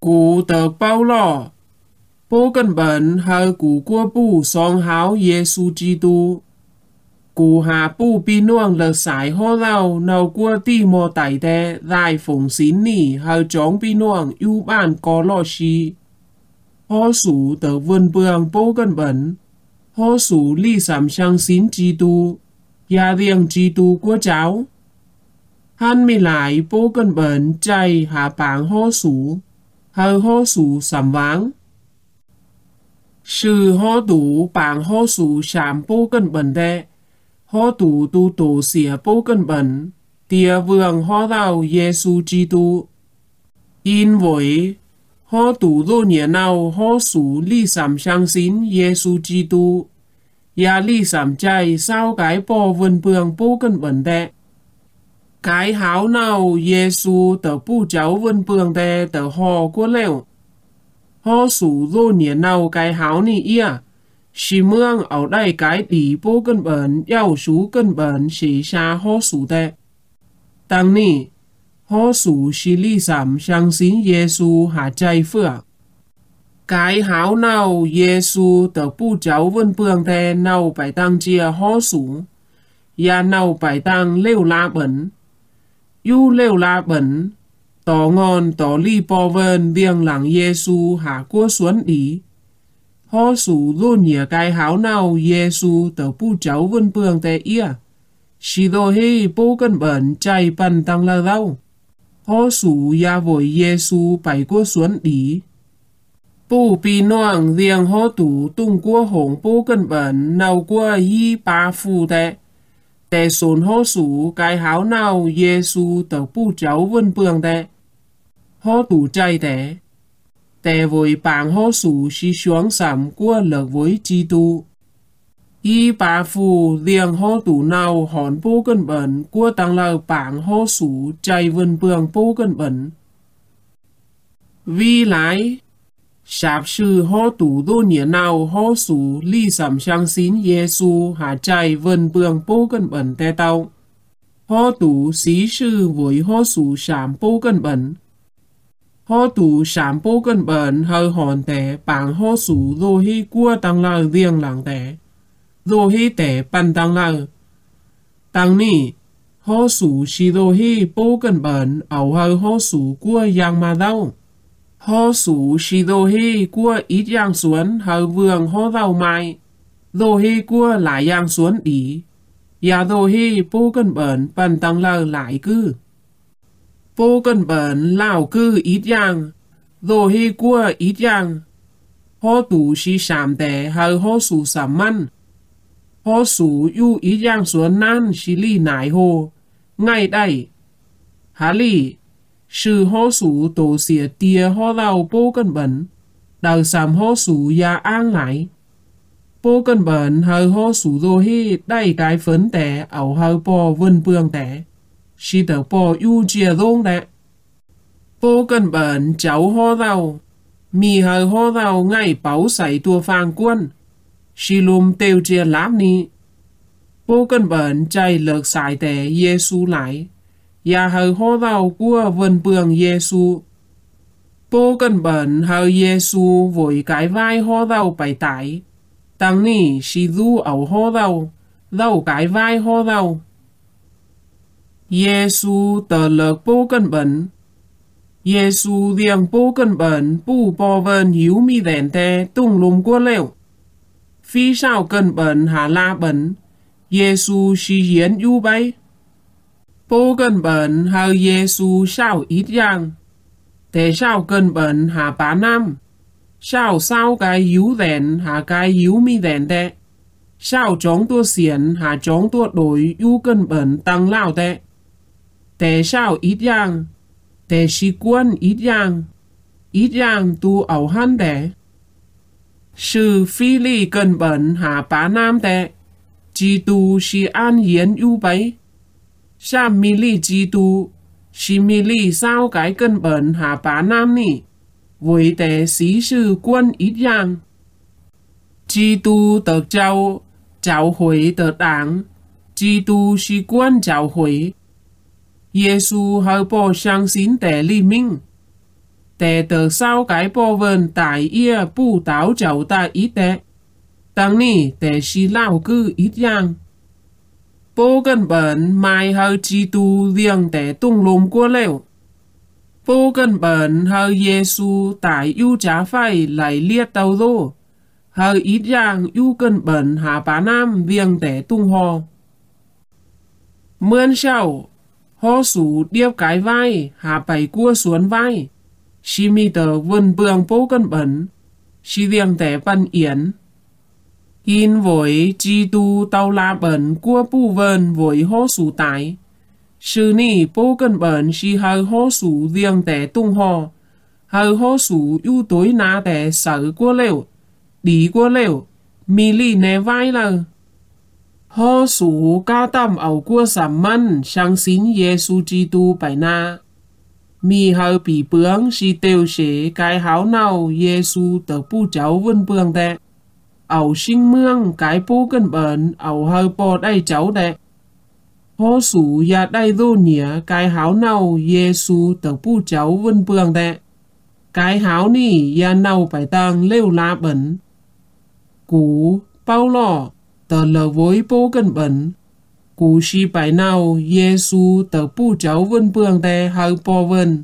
Cụ tờ bao lò, bố cân bẩn hơi cụ của bù song háo Giê-xu Chi-tu. Cụ hà bù bi nuông lờ sải hô lau nâu của ti mô tải tè dài phùng xín nỉ hơi chóng bi nuông ưu bàn có lò xì. Hô sủ tờ vườn bường bố cân bẩn, hô sủ ly sảm sang xín Chi-tu, gia riêng Chi-tu của cháu. Hắn mi lại bố cân bẩn chay hạ bảng hô sủ, hơi hô sủ sảm váng. Sư hô tủ bảng hô sủ sảm bố cân bẩn tè, hô tủ tu tổ xỉa bố cân bẩn, tìa vương hô đào Giê-xu Chi-tu. In với hô tủ đô nhẹ nào hô sủ ly sảm sang xín Giê-xu Chi-tu. Gia ly sảm chay sao cái bò vườn bường bố cân bẩn tè. Cái háo nào Giê-xu tờ bù cháu vân bường tè tờ hò của lèo. Hò sủ dô nhé nào cái háo nì ia. Xì mương ở đây cái tí bố cân bẩn yào xú cân bẩn xì xa hò sủ tè. Tăng nì, hò sủ xì ly sảm sang xín Giê-xu hạ chay phượng. Cái háo nào Giê-xu tờ bù cháu vân bường tè nào phải tăng chia hò sủ. Gia nào phải tăng lêu la bẩn. Yu lêu la bẩn, tỏ ngon tỏ ly bò vơn viêng làng Giê-xu hạ của xuân đi. Hô sủ dô nhẹ cái háo nào Giê-xu tờ bù cháu vân bường tè ia. Xì đô hê bố cân bẩn chay bần tăng la rau. Hô sủ ya vội Giê-xu bày của xuân đi. Bù bì noang riêng hô tủ tung của hổng bố cân bẩn nào của y ba phu tè. Tè xôn hô sủ cái háo nào Giê-xu tờ bù cháu vân bường tè. Hô tủ chay tè. Tè với bảng hô sủ xí xuống sảm của lợt với Chi-tu. Y bà phù riêng hô tủ nào hòn bố cân bẩn của tăng lờ bảng hô sủ chay vân bường bố cân bẩn. Vì lái, sạp sư hô tủ đô nhẹ nào hô sủ ly sảm sang xín Giê-xu hạ chay vân bường bố cân bẩn tè tàu. Hô tủ xí sư với hô sủ sảm bố cân bẩn. Hô tủ sảm bố cân bẩn hơi hòn tè bảng hô sủ dô hi của tăng lờ riêng làng tè. Dô hi tè bần tăng lờ. Tăng nì, hô sủ xì dô hi bố cân bẩn ảo hơi hô sủ của giang mà đâu. Hô sủ xì dô hi của ít giang xuân hơi vương hô rau mai. Dô hi của lại giang xuân đi. Và dô hi bố cân bẩn bần tăng lờ lại cư. Bố cân bẩn lão cư ít giang. Dô hi của ít giang. Hô tủ xì sảm tè hơi hô sủ sảm măn. Hô sủ yu ít giang xuân nan xì ly nải hồ. Ngay đây. Há lì. Sư hô sủ tổ xỉa tìa hô rau bố cân bẩn. Đào sảm hô sủ ya an lại. Bố cân bẩn hơi hô sủ dô hi đầy cái phấn tè ảo hơi bò vân bường tè. Xì tờ bò yu chia rông tè. Bố cân bẩn cháu hô rau. Mì hơi hô rau ngay báo sảy tua phang quân. Xì lùm tiêu chia lám ni. Bố cân bẩn chay lợt sải tè Giê-xu lại. Và hơi hô rau của vân bường Giê-xu. Bố cân bẩn hơi Giê-xu với cái vai hô rau bày tải. Tăng nì xì du ảo hô rau cái vai hô rau. Giê-xu tờ lợt bố cân bẩn. Giê-xu riêng bố cân bẩn bù bò vân hiếu mi rèn tè tung lùm của lèo. Phi sao cân bẩn hà la bẩn. Giê-xu xì hiến yu bay. Bố cân bẩn hơi Giê-xu sao ít giang. Thế sao cân bẩn hà bá nam. Sao cái hiếu rèn hà cái hiếu mi rèn tè. Sao chóng tua xiển hà chóng tua đổi yu cân bẩn tăng lao tè. Thế sao ít giang. Thế xì quân ít giang. Ít giang tu ảo hăn tè. Sư phi ly cân bẩn hà bá nam tè. Chi-tu xì an hiến yu bấy. Sa mi ly Chi-tu. Xì mi ly sao cái cân bẩn hà bá nam nì. Với tè xí sư quân ít giang. Chi-tu tờ cháu huế tờ đảng. Chi-tu xì quân cháu huế. Giê-xu hơi bò sang xín tè ly minh. Tè tờ sao cái bò vần tại ia bù táo cháu ta ít tè. Tăng ni tè xì lao cư ít yang. Bố gần bẩn mai hơi chi tu riêng tè tung lùm của lều. Bố gần bẩn hơi Giê-xu tại ưu trả phải lại liệt tàu rô. Hơi ít yang ưu gần bẩn hạ bá nam riêng tè tung hò. Mươn sau, hò sủ điệp cái vai hạ bảy cua xuống vai. Xì mi tờ vân bường bố gần bẩn. Xì riêng tè văn yến. In với chi tu tàu la bẩn của bù vần với hò sủ tái. Sư ni bố gần bẩn xì hơi hò sủ riêng tè tung hò. Hơi hò sủ ưu tối ná tè sở của lều. Đi của lều. Mì lì nè vai lờ. Hò sủ ca tâm ẩu của sảm mân sang xin Giê-xu Chi-tu bài na. Mì hơi bị bướng xì tiêu xế cái háo nào Giê-xu tờ bù cháu vân bướng tè. Ẩu sinh mương cái bố gần bẩn ẩu hơi bò đầy cháu tè. Hò sủ ya đầy rô nhía cái háo nào Giê-xu tờ bù cháu vân bướng tè. Cái háo nì ya nào phải tăng lêu la bẩn. Cú bao lò tờ lờ với bố gần bẩn. Cú xì bài nào Giê-xu tờ bù cháu vân bướng tè hơi bò vân.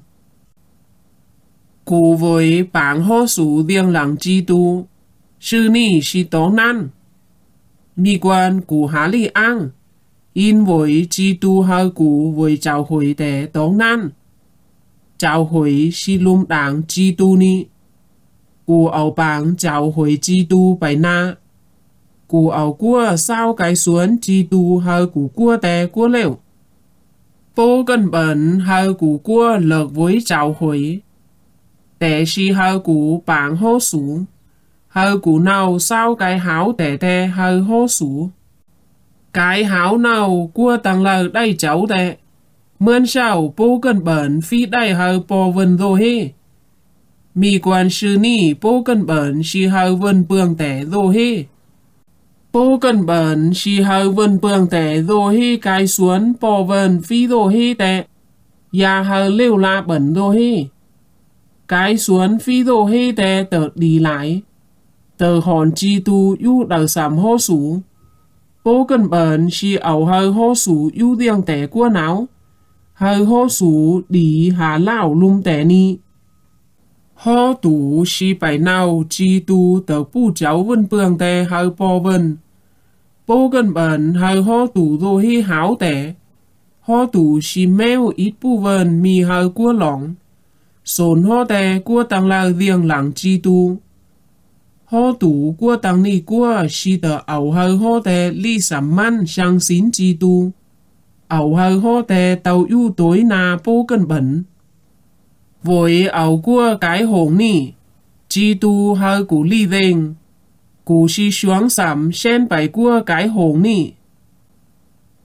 Cú với bảng hò sủ riêng lặng chi tu. Sư ni xì tố nan. Mi quan cú há lì ăn. In với chi tu hơi cú với cháu hồi tè tố nan. Cháu hồi xì lùm đảng chi tu ni. Cú ẩu bảng cháu hồi chi tu bài na. Cú ẩu cua sao cái xuống chi tu hơi cú cua tè cua lều. Bố gần bẩn hơi cú cua lợt với cháu hồi. Tè xì hơi cú bảng hô sủ. Hơi cú nào sao cái háo tè tè hơi hô sủ. Cái háo nào cua tăng lờ đầy cháu tè. Mươn sau bố gần bẩn phi đầy hơi bò vân rô hê. Mì quan sư ni bố gần bẩn xì hơi vân bường tè rô hê. Bố gần bẩn xì hơi vân bường tè rô hê cái xuống bò vân phi rô hê tè. Ya hơi lêu la bẩn rô hê. Cái xuống phi rô hê tè tờ đi lại. Tờ hòn chi tu yu đào sảm hô sủ. Bố gần bẩn xì ẩu hơi hô sủ yu riêng tè của não. Hơi hô sủ đi hà lão lung tè ni. Hô tủ xì bài nào chi tu tờ bù cháu vân bường tè hơi bò vân. Bố gần bẩn hơi hô tủ rô hê háo tè. Hô tủ xì mèo ít bù vân mì hơi của lỏng. Sốn hô tè của tăng la riêng lặng chi tu. Hô tủ của tăng ni của xì tờ ẩu hơi hô tè li sảm măn sang xin chi tu. Ẩu hơi hô tè tàu ưu tối na bố gần bẩn. Với ẩu của cái hồn nì. Chi tu hơi cú li vệnh. Cú xì xuống sảm sen bài của cái hồn nì.